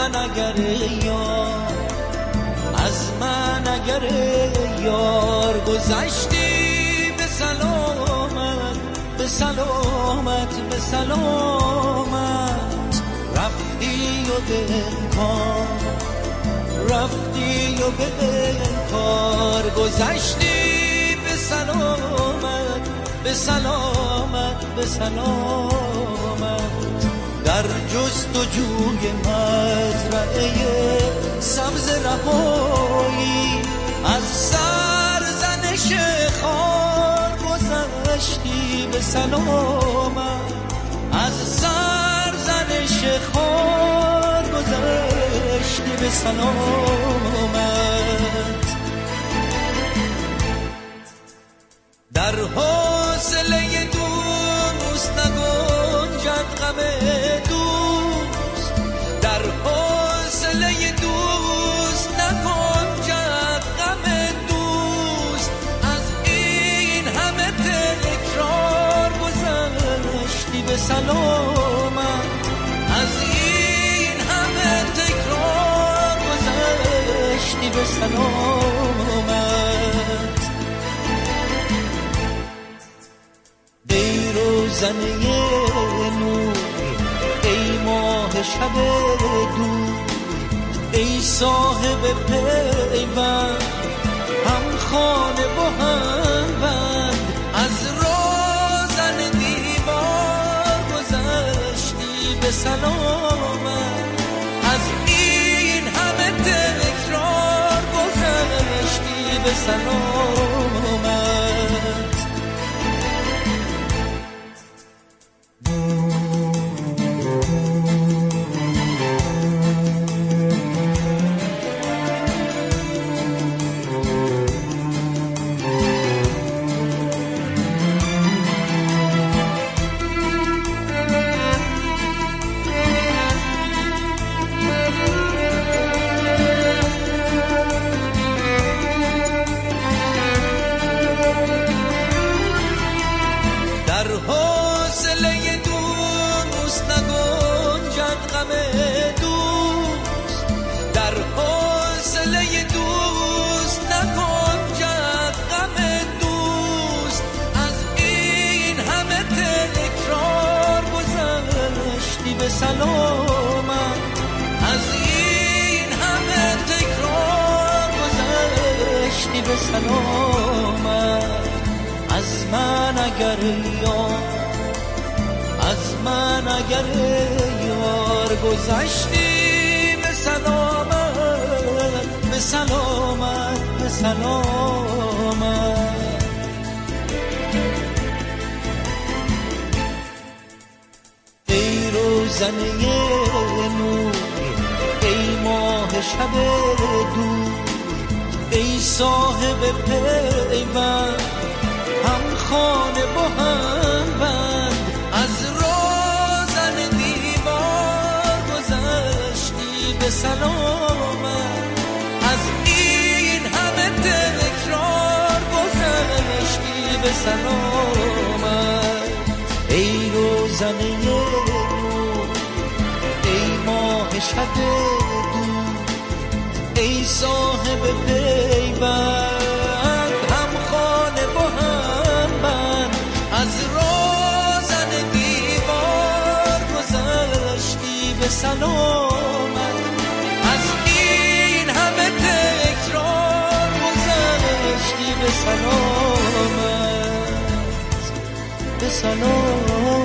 من اگر یار، از من اگر یار گذشتی به سلامت، به سلامت، به سلامت، رفتی و به انکار، رفتی و به انکار گذشتی به سلامت، به سلامت، به سلامت، در جستجوی مزرعه سبز رهایی از سرزنش خار گذشتی به سلامت، از سرزنش خار گذشتی به سلامت، در حوصله دوست نگنجد غم دوست، در حوصله دوست نگنجد غم دوست، از این همه تکرار گذشتی به سلامت، از این همه تکرار گذشتی به سلامت، ای روزنه نور، ای ماه شب دور، ای صاحب پیوند، هم خانه و هم بند، از روزن دیوار گذشتی به سلامت، از این همه تکرار گذشتی به سلامت، در حوصله دوست نگنجد غم دوست، در حوصله دوست نگنجد غم دوست، از این همه تکرار گذشتی به سلامت، از این همه تکرار گذشتی به سلامت، از من اگر یار، از من اگر یار گذشتی به سلامت، به سلامت، به سلامت، ای روزنه نور، ای ماه شب دور، ای صاحب پیوند، هم خانه و هم بند، از روزن دیوار گذشتی به سلامت، از این همه تکرار گذشتی به سلامت، ای روزنه نور، ای ماه شب دور، ای صاحب پیوند، هم خانه و هم بند، از روزن دیوار گذشتی به سلامت، از این همه تکرار گذشتی به سلامت، به سلامت.